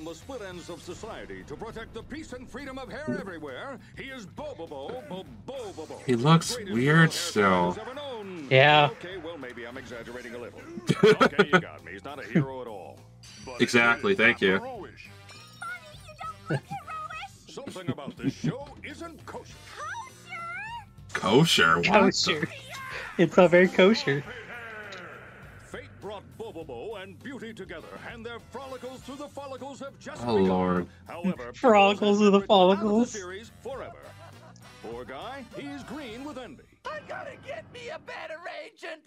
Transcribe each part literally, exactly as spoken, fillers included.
the split ends of society to protect the peace and freedom of hair everywhere. He is Bobobo, Bobobo. He looks weird still. Yeah. Okay, well, maybe I'm exaggerating a little. Okay, you got me. He's not a hero at all. But exactly, thank you. Mommy, you don't look heroish. Something about this show isn't kosher. Kosher? What? Kosher. It's not very kosher. Fate brought Bobobo and Beauty together, and their follicles through the follicles have just Oh, begun. Lord. However, Follicles through the written out of follicles. The series forever. Poor guy, he's green with envy. I gotta get me a better agent.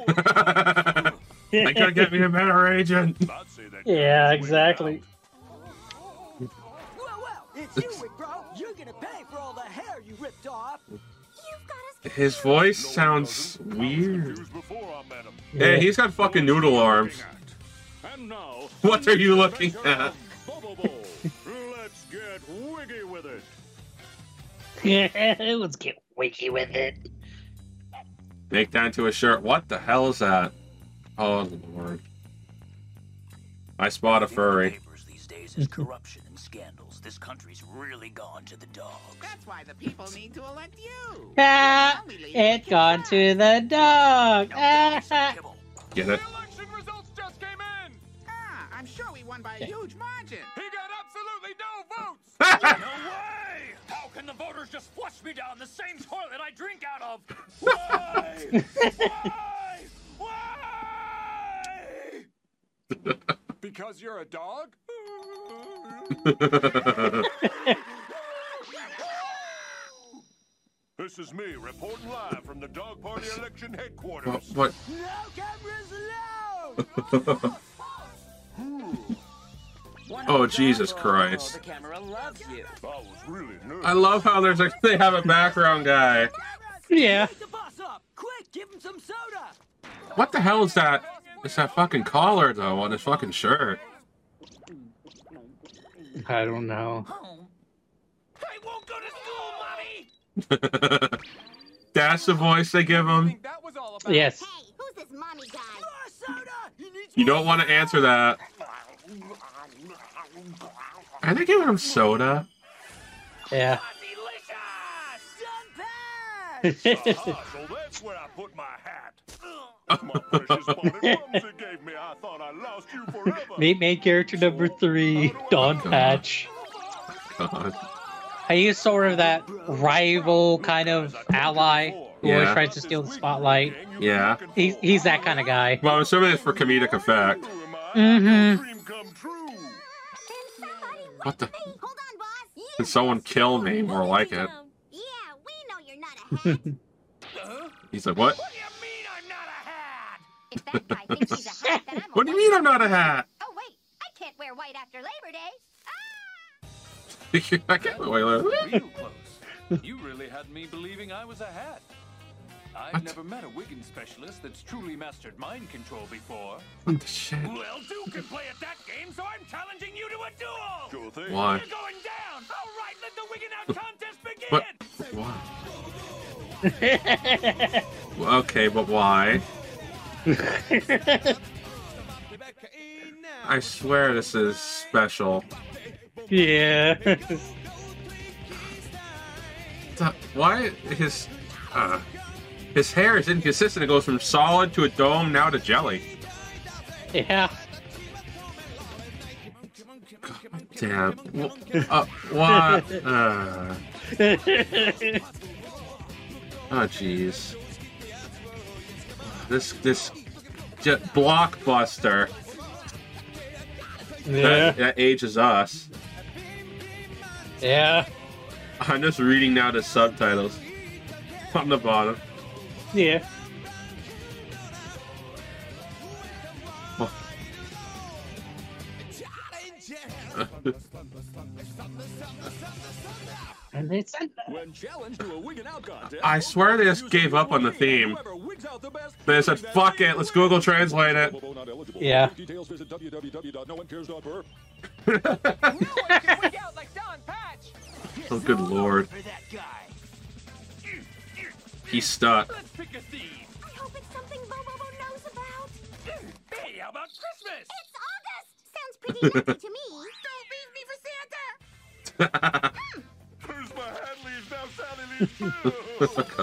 I gotta get me a better agent. Yeah, exactly. Well, well, it's you, Wick Bro. You're gonna pay for all the hair you ripped off. You've got us. His voice sounds weird. Before I met him. Hey, he's got fucking noodle arms. And now, What are you looking at? Bobobo. Let's get wiggy with it. Yeah, let's get wiki with it. Make that into a shirt. What the hell is that? Oh, Lord. I spot a furry. Papers these days is corruption and scandals. This country's really gone to the dogs. That's why the people need to elect you. Ah, it gone to the dog. Ah. Get it? election results just came in. Ah, I'm sure we won by a huge margin. He got absolutely no votes. No way! How can the voters just flush me down the same toilet I drink out of? Why? Why? Why? Because you're a dog? This is me reporting live from the Dog Party election headquarters. What? What? No cameras allowed! Oh, Jesus Christ. The camera loves you. I was really nervous. I love how there's a, they have a background guy. Yeah. Wake the boss up! Quick, give him some soda! What the hell is that? It's that fucking collar, though, on his fucking shirt. I don't know. Home. I won't go to school, Mommy! That's the voice they give him. That was all about. Yes. Hey, who's this mommy guy? More soda! He needs You don't want to answer that. Are they giving him soda? Yeah. delicious! Ah, so that's where I put my hat. My precious spotted worms it gave me. I thought I lost you forever. Meet main character number three, Don Patch. God. He's sort of that rival kind of ally who always Yeah. tries to steal the spotlight. Yeah. He's he's that kind of guy. Well, I'm assuming it's for comedic effect. Mm-hmm. Dream come true. What the? Hey, hold on, boss. Can someone kill me? More like it. Yeah, we know you're not a hat. He's like, what? What do you mean I'm not a hat? If that guy thinks he's a hat, then I'm a What do you mean I'm not a hat? Oh, wait. I can't wear white after Labor Day. I can't wait, wait, wait. Real close. You really had me believing I was a hat. I've What? never met a Wiggins specialist that's truly mastered mind control before. What the shit? Well, two can play at that game, so I'm challenging you to a duel! Sure thing. Why? You're going down! All right, let the Wiggin' Out contest begin! What? Why? Okay, but why? I swear this is special. Yeah. The- Why his uh, his hair is inconsistent? It goes from solid to a dome, now to jelly. Yeah. Damn. Wh- Uh, what? Uh, oh jeez. This this j- blockbuster Yeah. that, that ages us. Yeah. I'm just reading now the subtitles on the bottom. Yeah. Oh. And it's When challenged to a Wiggin' Out contest, I swear they just gave up on the theme. whoever wigs out the best, They said, fuck it, let's Google Translate it. Bobo not eligible. Yeah. For details, visit w w w dot no one cares dot per. No one can wig out like Don Patch! Oh, good lord. For that guy. He's stuck. Let's pick a theme. I hope it's something Bobo knows about. Hey, how about Christmas? It's August. Sounds pretty lucky to me. Don't be Where's my hat leaves now, Sally leaves too.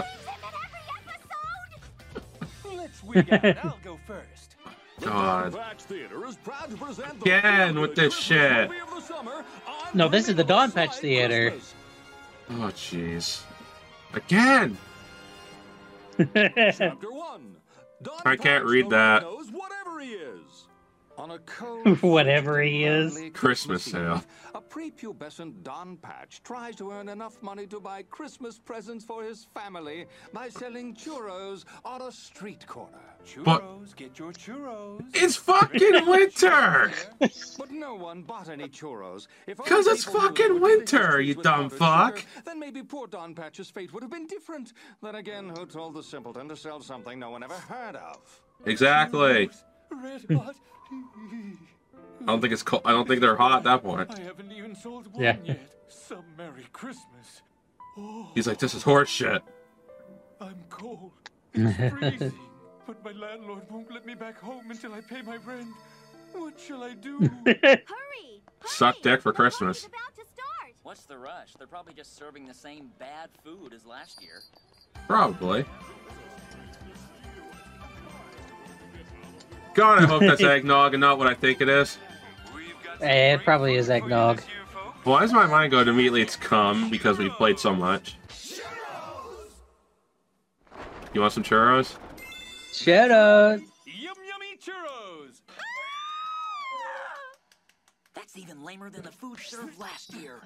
Let's wig out. I'll go first. God. Patch Theater is proud to present the Again with this shit. movie of the summer on No, this is the Don Patch Riverside Theater. Christmas. Oh, jeez. Again. Chapter one. Don I can't Patch read no that. longer knows whatever he is. On a cold, Whatever he is. early Christmas sale. Eve, a prepubescent Don Patch tries to earn enough money to buy Christmas presents for his family by selling churros on a street corner. But- Churros, get your churros. It's fucking winter. But no one bought any churros. If 'Cause only it's people knew fucking there were delicious winter, treats you with dumb powdered fuck. sugar, then maybe poor Don Patch's fate would have been different. Then again, who told the simpleton to sell something no one ever heard of? Exactly. Red hot. I don't think it's cold. I don't think they're hot at that point. I haven't even sold one Yeah. yet. Some Merry Christmas. Oh, He's like, this is horse shit. I'm cold. It's freezing. But my landlord won't let me back home until I pay my rent. What shall I do? Hurry! Suck dick for The party's Christmas. about to start. What's the rush? They're probably just serving the same bad food as last year. Probably. God, I hope that's eggnog and not what I think it is. Eh, it probably is eggnog. Why does my mind go to immediately it's cum because we played so much? You want some churros? Shut up. Yum yummy churros. That's even lamer than the food served last year.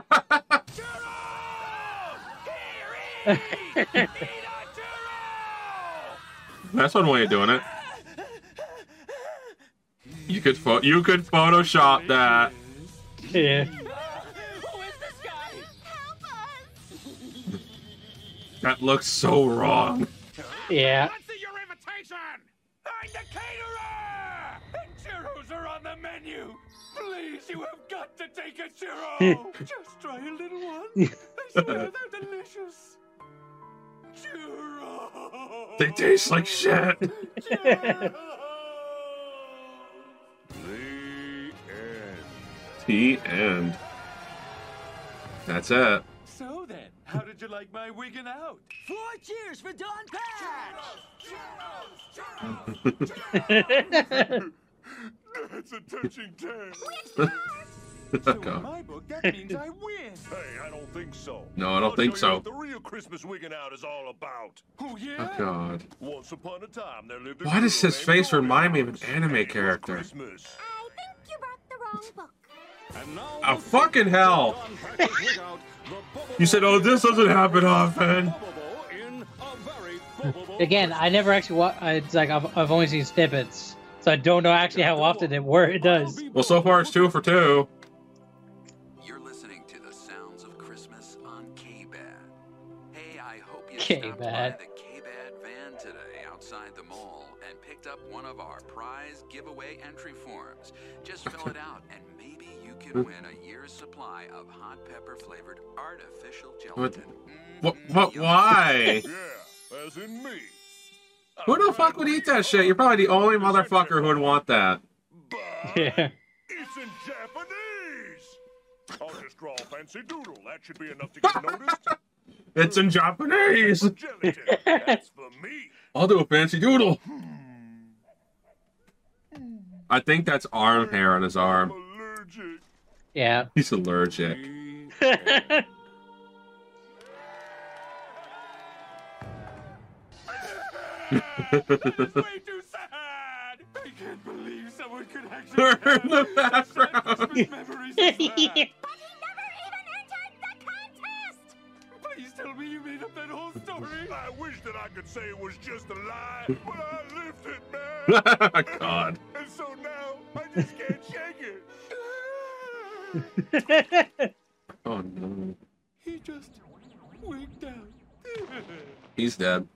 That's one way of doing it. You could pho- you could Photoshop that. Yeah. That looks so wrong. Yeah. Let's see your invitation! I'm the caterer! And churros are on the menu! Please, you have got to take a churro! Just try a little one. I swear they're delicious. Churros! They taste like shit. Churros! The end. That's it. So then, how did you like my wigging out? Four cheers for Don Patch! That's a touching tale. So in God. my book, that means I win. Hey, I don't think so. No, I don't I'll think tell so. you what the real Christmas wigging out is all about. Oh, yeah? Oh God. Once upon a time, there lived a Why does girl his named face remind me of an Goldilocks. anime And it was character? Christmas. I think you brought the wrong book. And now Oh the fucking hell! Don Patch's wig out, the Bubble You said, "Oh, this doesn't happen often." Bubble in a very Bubble Again, I never actually wa- It's like I've, I've only seen snippets, so I don't know actually how often it where it does. Well, so far it's two for two. You're listening to the sounds of Christmas on K-Bad. Hey, I hope you K-Bad. stopped by the K-Bad van today outside the mall and picked up one of our prize giveaway entry forms. Just fill it out and maybe you can win a year's supply of hot pepper flavored artificial What? gelatin. What? What? Why? Yeah, as in me. Who the fuck would eat that shit? You're probably the only motherfucker who would want that. But Yeah. it's in Japanese. I'll just draw a fancy doodle. That should be enough to get noticed. It's in Japanese. Gelatin. That's for me. I'll do a fancy doodle. I think that's arm hair on his I'm arm. allergic. Yeah. He's allergic. That is way too sad! I can't believe someone could actually We're have in the such background. Christmas memories as that. But he never even entered the contest! Please tell me you made up that whole story. I wish that I could say it was just a lie, but I lived it, man. God. And so now I just can't shake it. Oh no. He just wigged out. He's dead.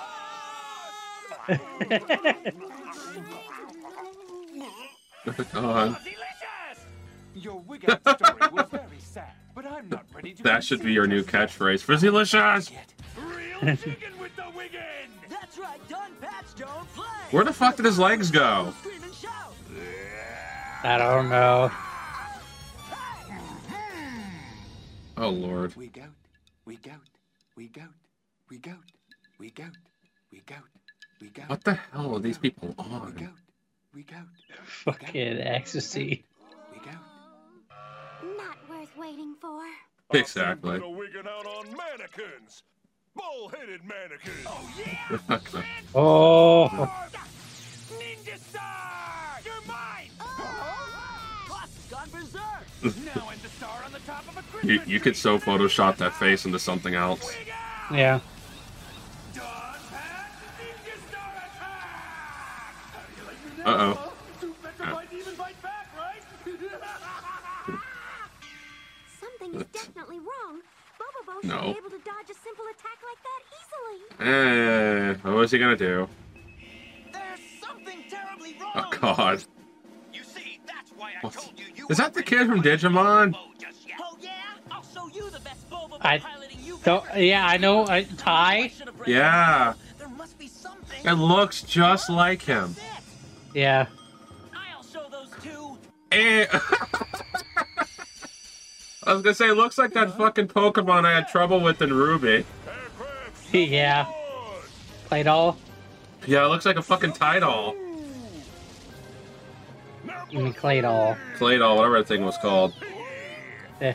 God. Delicious! Your wig out story was very sad, but I'm not ready to That should be your new consider catchphrase. Frizzylicious! yet. Real chicken with the wiggin'! That's right, Don Patch don't play! Where the fuck did his legs go? Scream and shout! I don't know. Oh, Lord. We goat, we goat, we goat, we goat, we goat, we goat, we goat. What the hell are these people We on? goat, we goat, Fucking ecstasy. we goat. Not worth waiting for. Exactly. Better wigging out on mannequins. Bull-headed mannequins. Oh, yeah. Oh. Ninja Star! You're mine! Boss has gone berserk! Now I'm the star on the top of a Christmas You, you could tree. so Photoshop that face into something else. Wig out! Yeah. Dawn Patch Ninja Star attack! How do you like me now, Uh-oh. huh? Two petrified demon bite back, right? Something is definitely wrong. Bobobo should No. be able to dodge a simple attack like that easily. Eh, what was he gonna do? There's something terribly wrong! Oh, God. You see, that's why I What? told you you Is that weren't the ready kid to from fight Digimon? Bobo just yet. Oh yeah? I'll show you the best Bobo I piloting you've don't. ever Yeah, I know. I, Ty. Yeah. There must be something. It looks just like him. Yeah. I'll show those two. Eh. I was gonna say, it looks like that fucking Pokemon I had trouble with in Ruby. Yeah. Played all. Yeah, it looks like a fucking Tidal. You mean Claydol. Claydol, whatever that thing was called. Eh.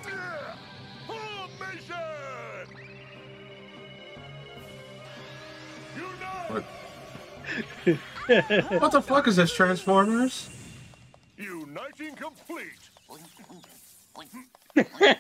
What? What the fuck is this, Transformers? Uniting complete. You call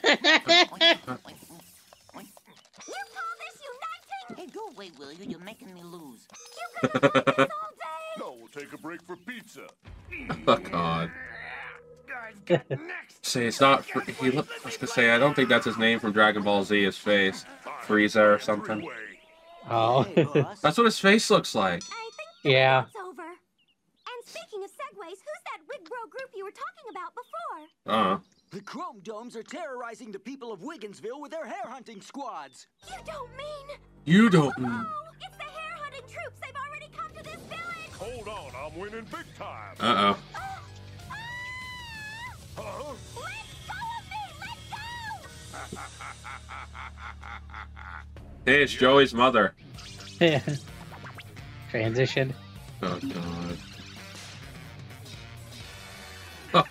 this uniting? Hey, go away, will you? You're making me lose. You could have done this all day. No, we'll take a break for pizza. Oh, God. Next! Say, it's not... Fr he look, I was gonna say, I don't think that's his name from Dragon Ball Z, his face. Frieza or something. Oh. That's what his face looks like. I think Yeah. it's over. And speaking of segues, who's that Wigbro group you were talking about before? Uh. The Chrome Domes are terrorizing the people of Wigginsville with their hair hunting squads. You don't mean... You don't... Oh, it's the hair hunting troops. They've already come to this village. Hold on, I'm winning big time. Uh-oh. Huh? Hey, it's Joey's mother. Transition. Oh, God.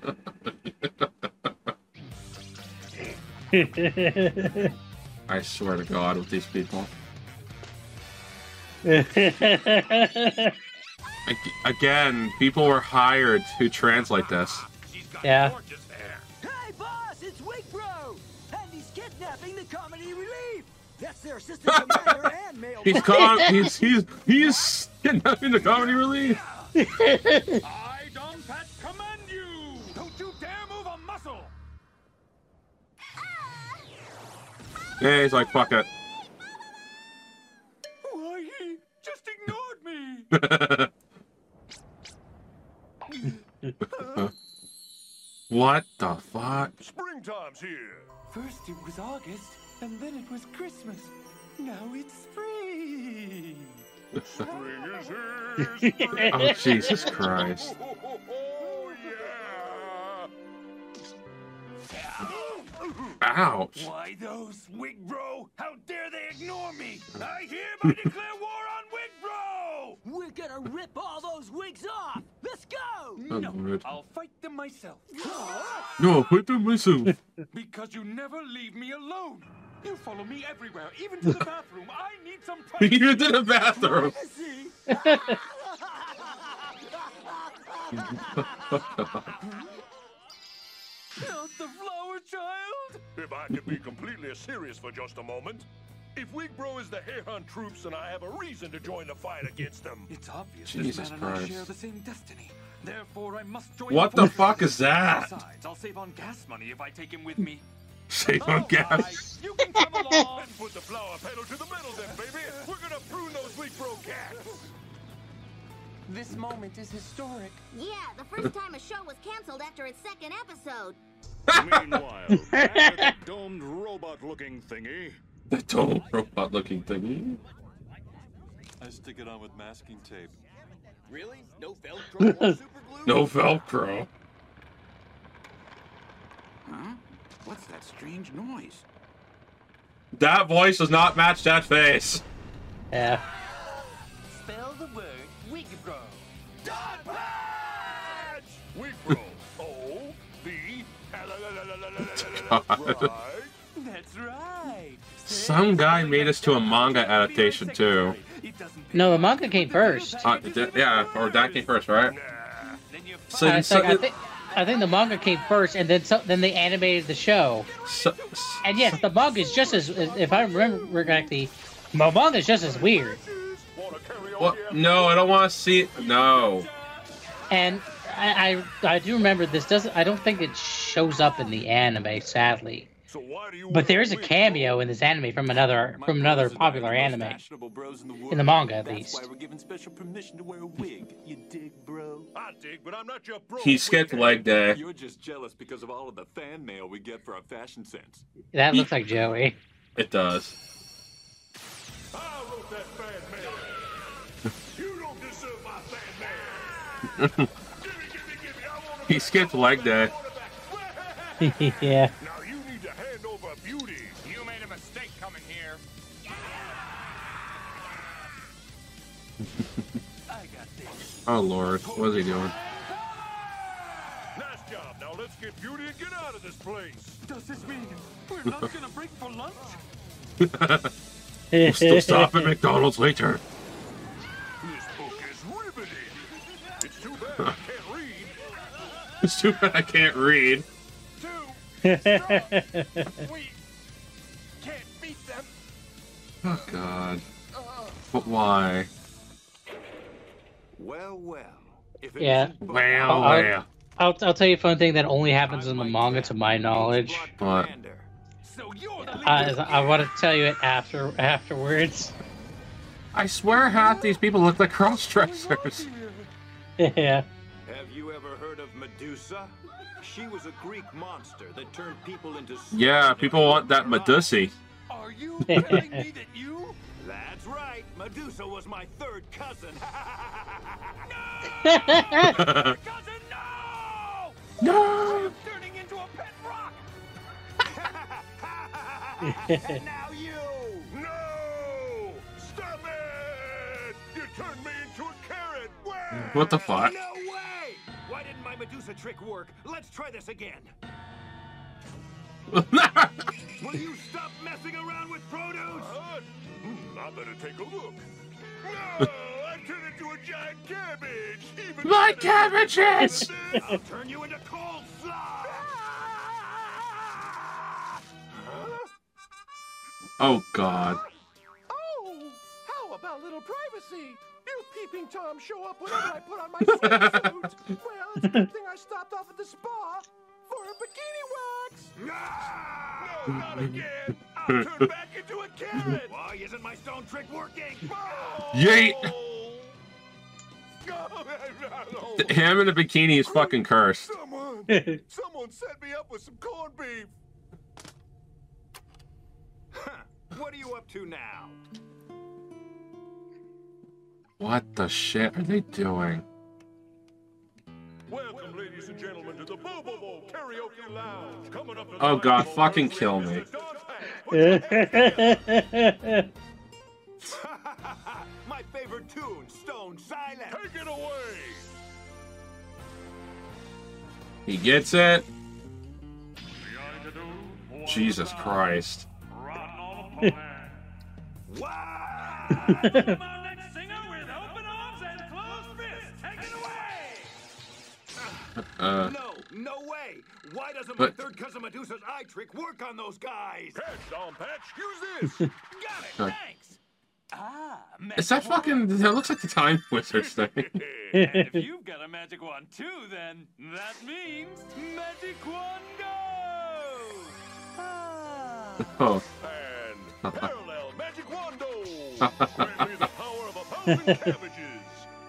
I swear to God with these people. Ag- Again, people were hired to translate this. Yeah. Hey, boss, it's Wigbro! And he's kidnapping the comedy relief! That's their assistant commander and male He's com- he's he's he's kidnapping the comedy relief. I, Don Patch, command you! Don't you dare move a muscle! Yeah, he's like, fuck it. Why, he just ignored me! What the fuck? Springtime's here. First it was August, and then it was Christmas. Now it's spring! Spring is here. Spring Oh, is Jesus here. Christ. Oh, yeah. Ouch. Why, those Wigbro! How dare they ignore me! I hereby declare war on Wigbro! We're gonna rip all those wigs off! Let's go! Oh, No, Lord. I'll fight them myself. No, put them myself. Because you never leave me alone. You follow me everywhere, even to the bathroom. I need some Even to the bathroom. Not the flower child! If I could be completely serious for just a moment. If Wigbro is the Hair Hunt troops, then I have a reason to join the fight against them. It's obvious Jesus this man and I Christ. share the same destiny. Therefore, I must join What the fuck is that? Besides, I'll save on gas money if I take him with me. Save on gas. You can come along! Let's put the flower pedal to the metal then, baby. We're gonna prune those Wigbro cats. This moment is historic. Yeah, the first time a show was canceled after its second episode. Meanwhile, back at the domed robot-looking thingy. The total robot looking thingy. I stick it on with masking tape. Really? No Velcro or super glue? No Velcro. Huh? What's that strange noise? That voice does not match that face. Yeah. Spell the word Wigbro. Don Patch! Wigbro. O V God. Right. That's right. Some guy made us to a manga adaptation too. No, the manga came first. Uh, d- yeah, or that came first, right? So, I, so, think, I, think, I think the manga came first, and then so, then they animated the show. so, And yes, the manga is just as, if I remember correctly, the manga is just as weird. what? No, I don't want to see it. No. And I, I I do remember this doesn't. I don't think it shows up in the anime, sadly. But there is a cameo in this anime from another from another popular anime. In the manga, at least. That's why we're given special permission to wear a wig. You dig, bro? I dig, but I'm not your bro. He skipped leg day. You're just jealous because of all of the fan mail we get for our fashion sense. That looks like Joey. It does. I wrote that fan mail. You don't deserve my fan mail. He skipped leg day. Yeah. Now you need to hand over Beauty. You made a mistake coming here. I got this. Oh lord, what is he doing? Nice job. Now let's get Beauty and get out of this place. Does this mean we're not gonna break for lunch? We'll still stop at McDonald's later. This book is riveting. It's too bad I can't read. It's too bad I can't read. We can't beat them. Oh god. But why? Well, well. If Yeah. Well, I'll, well. I'll, I'll tell you a fun thing that only happens in the manga, to my knowledge. What? I, I want to tell you it after afterwards. I swear half these people look like cross-dressers. Yeah. Have you ever heard of Medusa? She was a Greek monster that turned people into... Yeah, people want that Medusa. Are you telling me that you... That's right. Medusa was my third cousin. No! Cousin, no! No! I'm turning into a pet rock! And now you! No! Stop it! You turned me into a carrot. Wait! What the fuck? No way! Why didn't my Medusa trick work? Let's try this again. Will you stop messing around with produce? Uh, hmm, I better take a look. No! I turned into a giant cabbage! Even My better. cabbages! I'll turn you into coleslaw! Oh god. Oh, how about a little privacy? You peeping Tom show up whenever I put on my swimsuit. Well, it's a good thing I stopped off at the spa for a bikini wax. No, not again! I'll turn back into a carrot! Why isn't my stone trick working? Yeet! No. Him in a bikini is fucking cursed. Someone, someone set me up with some corned beef. Huh. What are you up to now? What the shit are they doing? Welcome, ladies and gentlemen, to the Bobobo Karaoke Lounge. Coming up. Oh god, fucking kill me. My favorite tune, Stone Silence. Take it away. He gets it. Jesus Christ. Wow! Welcome our next singer with open arms and closed fists. Take it away! Uh, no, no way! Why doesn't but- my third cousin Medusa's eye trick work on those guys? Patch, Don Patch, use this. Got it, Uh, thanks. Ah, is that fucking... That looks like the Time Wizards thing. And if you've got a magic wand too, then that means Magic Wand Go! Ah. Oh. And parallel magic wando. Grant me the power of a thousand cabbages.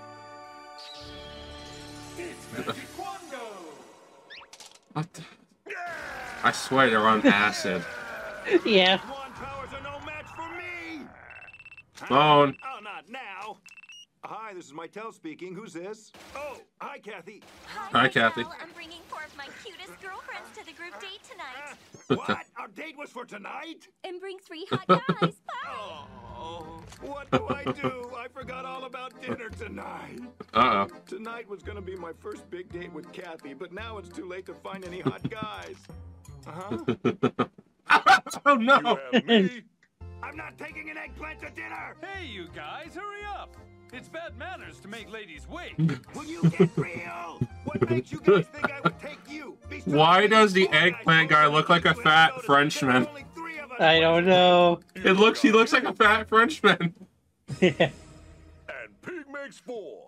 It's Magic Wando! What the... I swear they're on acid. Yeah. Wand powers are no match for me. Phone. Oh, not now. Hi, this is Mytel speaking. Who's this? Oh, hi, Kathy. Hi, Kathy. I'm bringing forth my my cutest girlfriends to the group date tonight. What? Our date was for tonight? And bring three hot guys. Oh, what do I do? I forgot all about dinner tonight. Uh-oh. Tonight was gonna be my first big date with Kathy, but now it's too late to find any hot guys. Uh-huh. Oh, no. You have me? I'm not taking an eggplant to dinner! Hey, you guys, hurry up! It's bad manners to make ladies wait. Will you get real? What makes you guys think I would take you? Why does the eggplant guy look like a fat Frenchman? I don't know. It looks, he looks like a fat Frenchman. And pig makes four.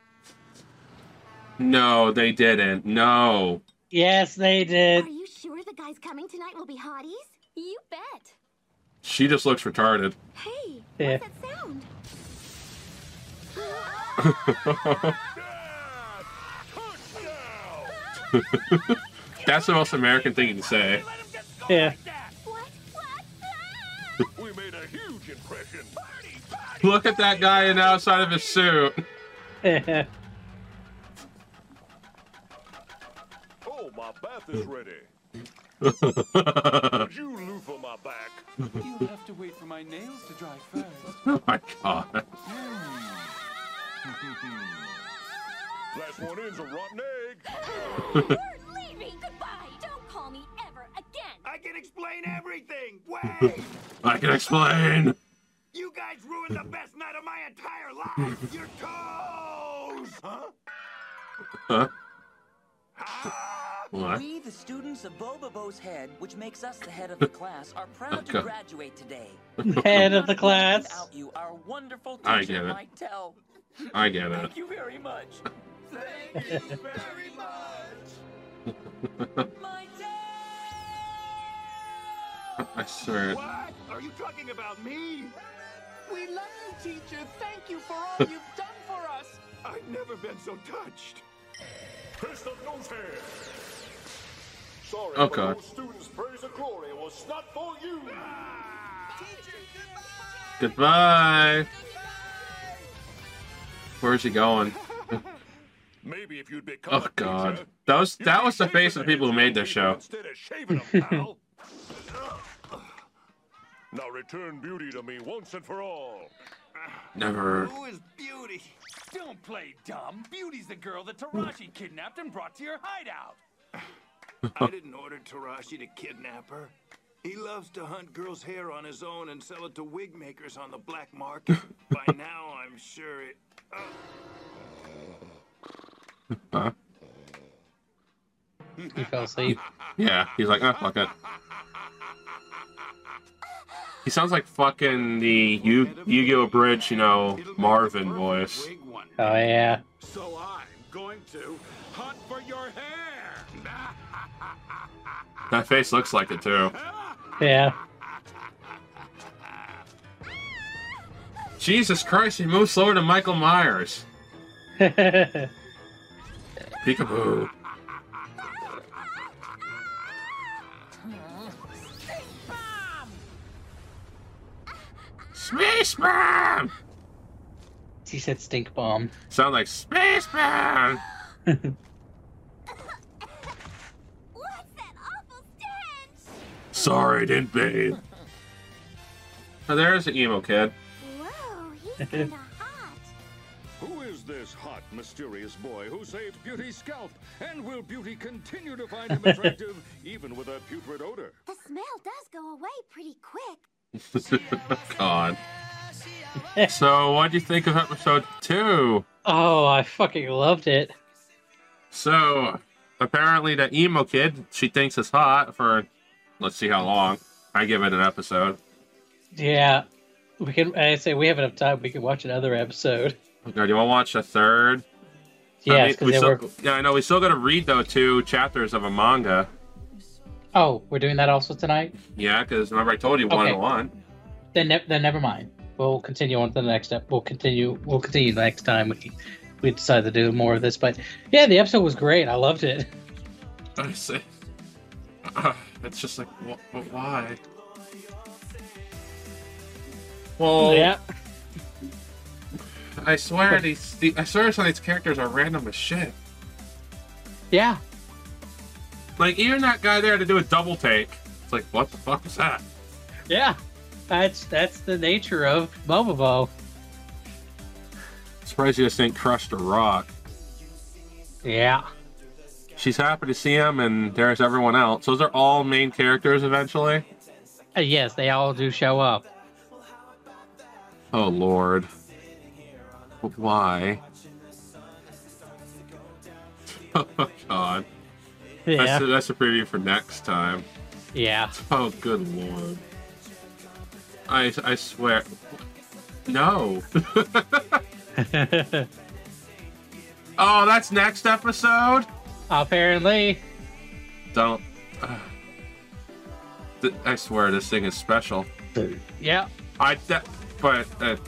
No, they didn't. No. Yes, they did. Are you sure the guys coming tonight will be hotties? You bet. She just looks retarded. Hey, Yeah. what's that sound? That's the most American thing you can say. Yeah. We made a huge impression. Party, party, Look at that guy in the outside of his suit. Oh, my bath is ready. Would you loofah my back? You'll have to wait for my nails to dry first. Oh my god. Last one in's a rotten egg. Bert, leave me. Goodbye. Don't call me ever again. I can explain everything. Wait! I can explain. You guys ruined the best night of my entire life. Your toes. Huh? Huh? Ah! What? We, the students of Bobobo's Head, which makes us the head of the class, are proud to Okay. graduate today. Head of the class. Without you, our wonderful I teacher get it. might tell. I get it. Thank you very much. Thank you very much. My I swear. What? Are you talking about me? We love you, teacher. Thank you for all you've done for us. I've never been so touched. Fist of nose hair. Sorry, Oh, but God. those students' praise and glory was not for you. Goodbye. Where's he going? Maybe if you'd become Oh a god. teacher, That was you'd that be was the shaving face of the people who made this show. Instead of shaving them, pal. Now return beauty to me once and for all. Never. Who is Beauty? Don't play dumb. Beauty's the girl that Tarashi kidnapped and brought to your hideout. I didn't order Tarashi to kidnap her. He loves to hunt girls' hair on his own and sell it to wig makers on the black market. By now, I'm sure it... Huh? He fell asleep. Yeah, he's like, oh, fuck it. He sounds like fucking the Yu- Yu-Gi-Oh! Bridge, you know, Marvin voice. Oh, yeah. So I'm going to hunt for your hair. That face looks like it, too. Yeah. Jesus Christ, he moves slower than Michael Myers. Peekaboo. Space Bomb! He said stink bomb. Sound like Space Bomb! What's that awful stench? Sorry, didn't bathe. Oh, there's the emo kid. Whoa, he's kinda hot. Who is this hot, mysterious boy who saved Beauty's scalp? And will Beauty continue to find him attractive, even with a putrid odor? The smell does go away pretty quick. God. So, what'd you think of episode two? Oh, I fucking loved it. So, apparently the emo kid, she thinks it's hot for, let's see how long. I give it an episode. Yeah. We can, I say we have enough time. We can watch another episode. Okay, do you want to watch the third? Yeah, I mean, because we they still, were... yeah, I know. We still got to read, though, two chapters of a manga. Oh, we're doing that also tonight? Yeah, because remember I told you one Okay. and one. Then, ne- then never mind. We'll continue on to the next step. We'll continue. We'll continue next time we we decide to do more of this. But yeah, the episode was great. I loved it. I see. Uh, it's just like, wh- wh- why? Well, Yeah. I swear these, the, I swear some of these characters are random as shit. Yeah. Like, even that guy there to do a double take. It's like, what the fuck was that? Yeah, that's that's the nature of Bobobo. Surprised you just didn't crush the rock. Yeah. She's happy to see him, and there's everyone else. Those are all main characters eventually? Uh, yes, they all do show up. Oh, Lord. But why? Oh, God. Yeah. That's, a, that's a preview for next time. Yeah. Oh, good Lord. I, I swear. No. Oh, that's next episode? Apparently. Don't. Uh, th I swear this thing is special. Yeah. I. That, but. Uh,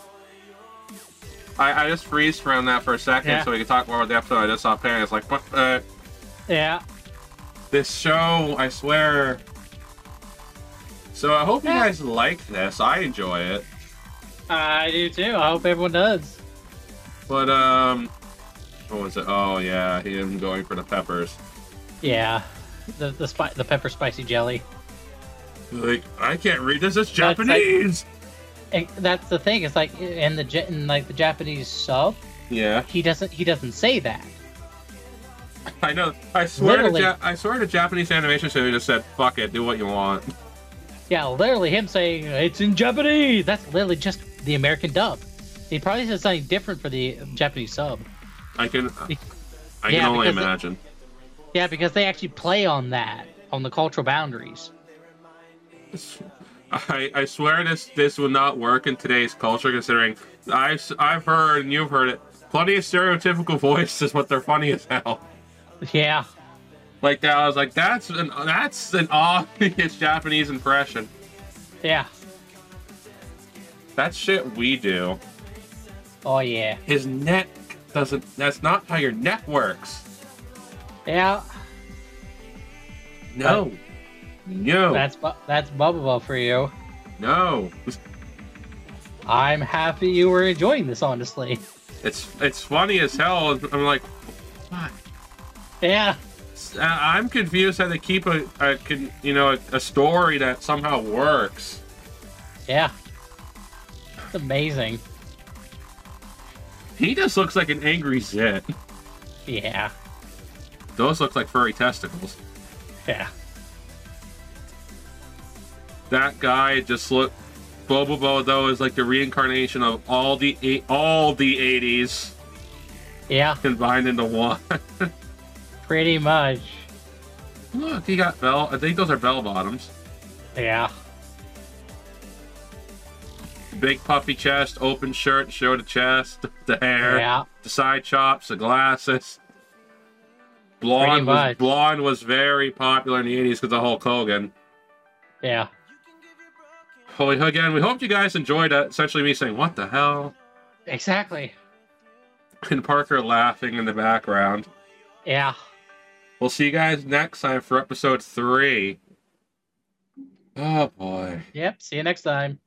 I, I just freeze around that for a second Yeah. so we can talk more about the episode. I just saw Perry. It's like, what? Uh, Yeah. this show, I swear. So I hope you Yeah. guys like this. I enjoy it. I do too. I hope everyone does. But, um. What was it? Oh, yeah. Him going for the peppers. Yeah. The the spi the pepper spicy jelly. Like, I can't read this. It's That's like- Japanese. And that's the thing. It's like in the Ja- in like the Japanese sub, Yeah. he doesn't he doesn't say that. I know. I swear, to Literally. ja I swear to Japanese animation studio just said, fuck it, do what you want. Yeah, literally him saying it's in Japanese. That's literally just the American dub. He probably said something different for the Japanese sub. I can, I Yeah, can only because it- imagine. Yeah, because they actually play on that, on the cultural boundaries. I, I swear this this will not work in today's culture, considering I've, I've heard, and you've heard it, plenty of stereotypical voices, but they're funny as hell. Yeah. Like that, I was like, that's an, that's an obvious Japanese impression. Yeah. That's shit we do. Oh, yeah. His neck doesn't, that's not how your neck works. Yeah. No. No. That's bu- that's Bobobo for you. No. I'm happy you were enjoying this, honestly. It's it's funny as hell. I'm like, what? Yeah. I'm confused how they keep a, a can- you know a, a story that somehow works. Yeah. It's amazing. He just looks like an angry zit. Yeah. Those look like furry testicles. Yeah. That guy just look. Bobobo though is like the reincarnation of all the eight, all the eighties. Yeah. Combined into one. Pretty much. Look, he got bell. I think those are bell bottoms. Yeah. Big puffy chest, open shirt, show the chest, the hair, Yeah. the side chops, the glasses. Blonde Pretty was, much. blonde was very popular in the eighties because of Hulk Hogan. Yeah. Holy again, we hope you guys enjoyed it. Essentially me saying, what the hell? Exactly. And Parker laughing in the background. Yeah. We'll see you guys next time for episode three. Oh boy. Yep. See you next time.